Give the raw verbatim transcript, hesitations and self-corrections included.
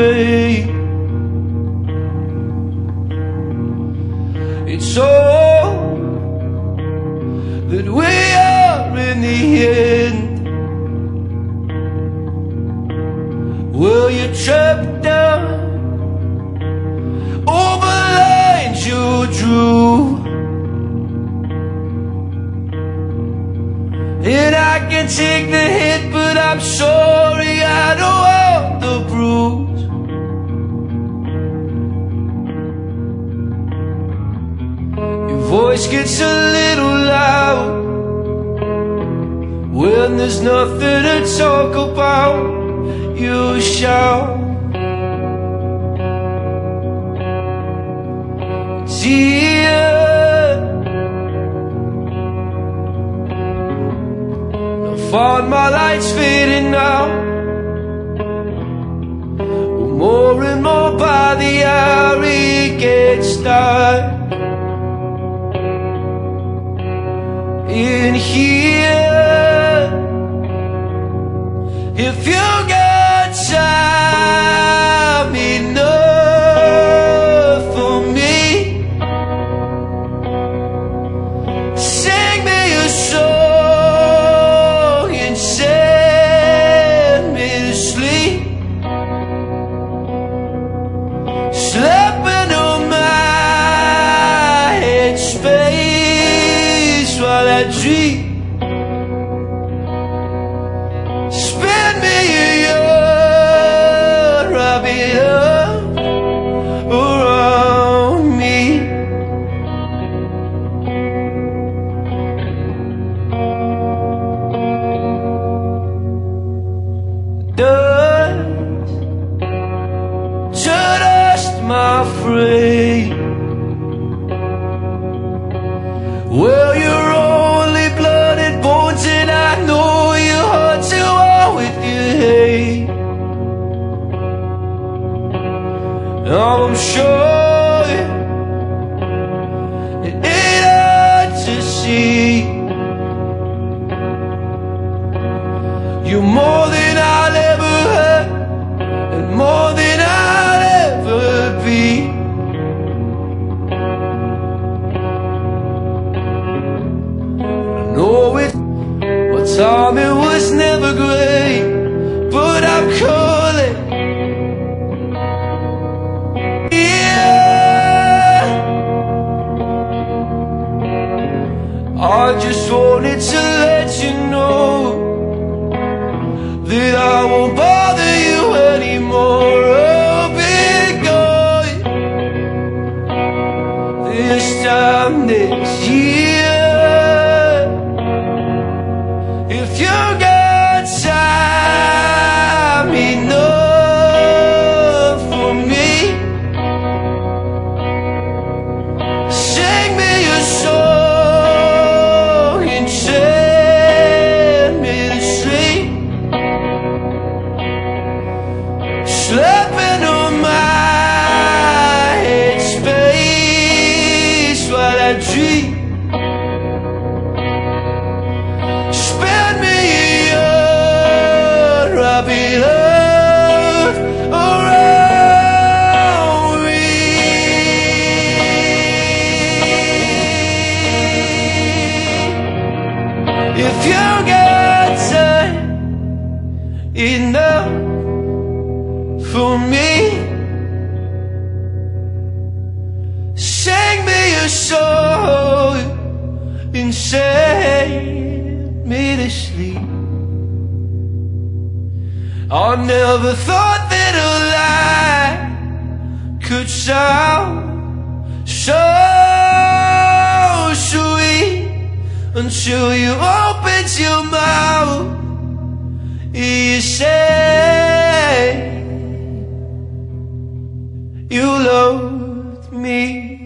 afraid. It's all that we are in the end. Well, you're trapped down over lines you drew, and I can take the hit, but I'm sorry I don't want the bruise. Your voice gets a little loud when there's nothing to talk about. You shout, dear, I found my lights fading now. More and more by the hour it gets dark in here. If you got time enough for me, sing me a song and send me to sleep. Slipping on my headspace while I dream. Spin me a year, wrap it up around me. Dust to dust, my friend. Well, you're only blood and bones, and I know your heart to war with your hate. I'm sure it ain't hard to see. You're more than I'll ever have, and more than I'll ever be. I know it, my timing was never great, but I'm calling. Yeah, I just wanted to let you know that I won't bother you anymore. I'll be gone this time next year. If you got time enough for me, sing me a song and send me to sleep. Slapping on my headspace while I dream. Spend me a year, wrap it up around me. If you got time enough for me, sing me a song and send me to sleep. I never thought that a lie could sound so sweet until you opened your mouth. You say you loved me.